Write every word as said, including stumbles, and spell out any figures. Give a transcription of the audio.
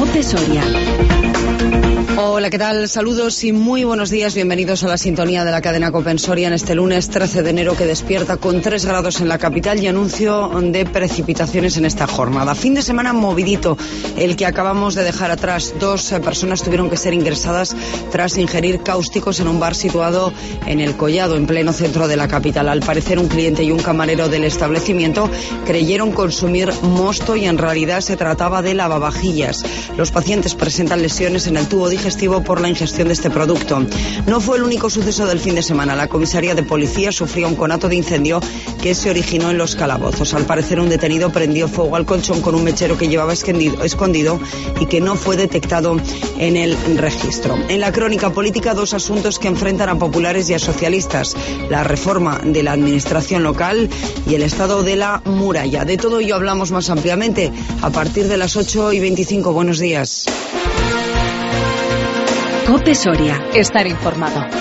COPE Soria. Hola, ¿qué tal? Saludos y muy buenos días. Bienvenidos a la sintonía de la cadena COPE Soria en este lunes trece de enero, que despierta con tres grados en la capital y anuncio de precipitaciones en esta jornada. Fin de semana movidito, el que acabamos de dejar atrás. Dos personas tuvieron que ser ingresadas tras ingerir cáusticos en un bar situado en El Collado, en pleno centro de la capital. Al parecer, un cliente y un camarero del establecimiento creyeron consumir mosto y en realidad se trataba de lavavajillas. Los pacientes presentan lesiones en el tubo digestivo por la ingestión de este producto. No fue el único suceso del fin de semana. La comisaría de policía sufrió un conato de incendio que se originó en Los Calabozos. Al parecer, un detenido prendió fuego al colchón con un mechero que llevaba escondido y que no fue detectado en el registro. En la crónica política, dos asuntos que enfrentan a populares y a socialistas: la reforma de la administración local y el estado de la muralla. De todo ello hablamos más ampliamente a partir de las ocho y veinticinco. Buenos días. COPE Soria. Estar informado.